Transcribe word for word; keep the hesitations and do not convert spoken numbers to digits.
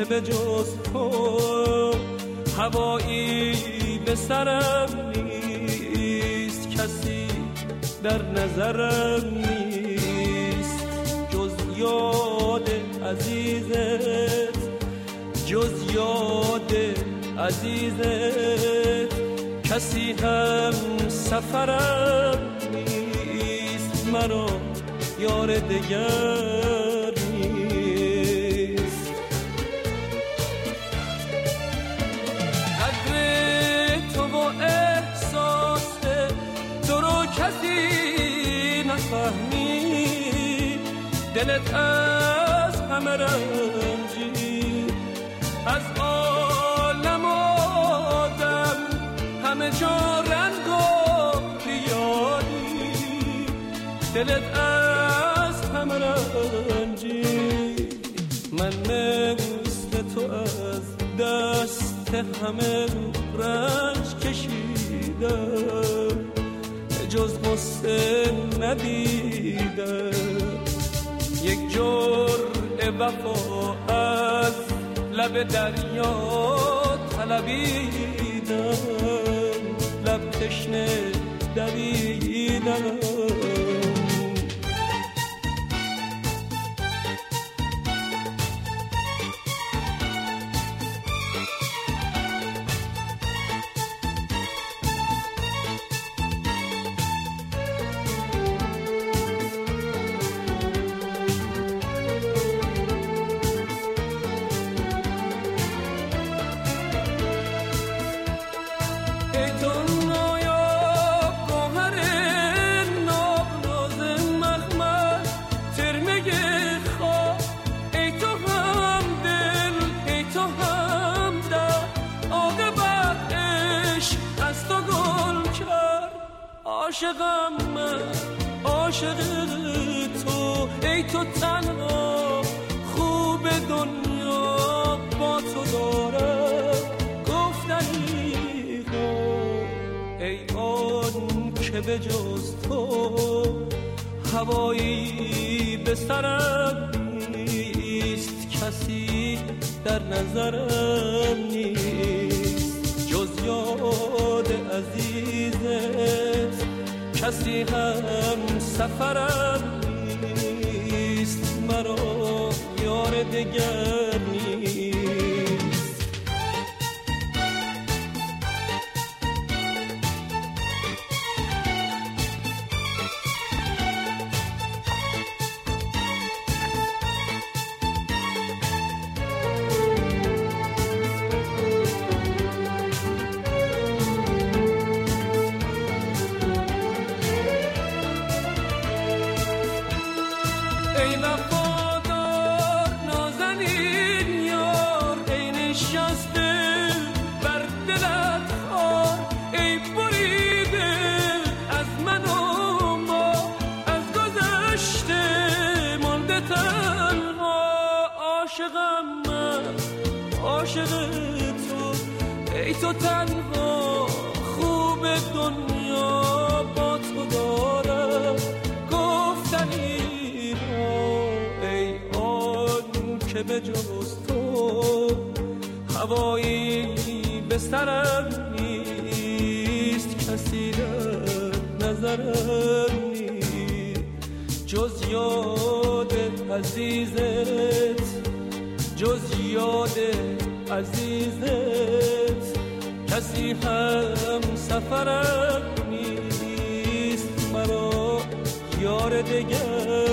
به جز تو هوایی به سرم نیست، کسی در نظرم نیست جز یاد عزیزت، جز یاد عزیزت. کسی هم سفرم نیست، مرا یار دگر نیست. قدر تو و احساس تو رو کسی نفهمی، دلت از همه رنجی، از عالم آدم همه جا رنگ و بیاری، دلت از همه رنجی. من مثل تو از دست همه رنج کشیدم، جز غصه ندیدم. یک جرعه وفا از لب دریا طلبیدم، لب تشنه دویدم. عاشقم من، عاشق تو، ای تو تنها خوب دنیا با تو دارم گفتنی ها. ای آن که به جز تو هوایی به سرم نیست، کسی در نظرم نیست جز یاد عزیزت. کسی هم سفرم نیست، مرا یار دگر نیست. ای وفادار نازنین یار، ای نشسته بر دلت خار، ای بریده از من و ما، از گذشته مانده تنها. عاشقم من، عاشق تو، ای تو تنها خوب دنیا با تو دارم گفتنی. ای آن که به جز تو هوایی به سرم نیست، کسی در نظرم نیست جز یاد عزیزت، جز یاد عزیزت. کسی هم سفرم نیست، مرا یار دگر